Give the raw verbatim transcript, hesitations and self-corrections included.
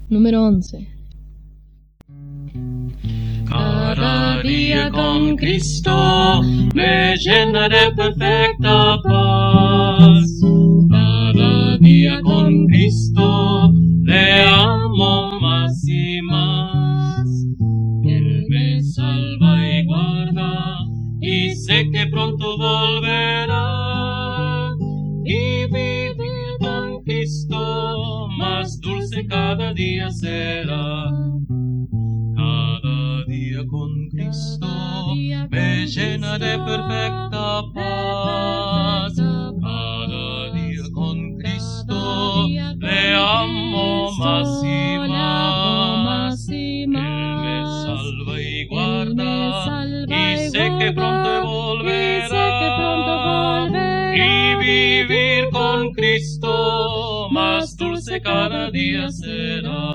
Número once. Cada día con Cristo me llena de perfecta paz. Cada día con Cristo le amo más y más. Él me salva y guarda y sé que pronto volverá. Y vivir con Cristo más dulce cada día será. Cada día con Cristo me llena de perfecta paz. Cada día con Cristo le amo más y más. Él me salva y guarda y sé que pronto volverá. Y vivir con Cristo más dulce cada día será.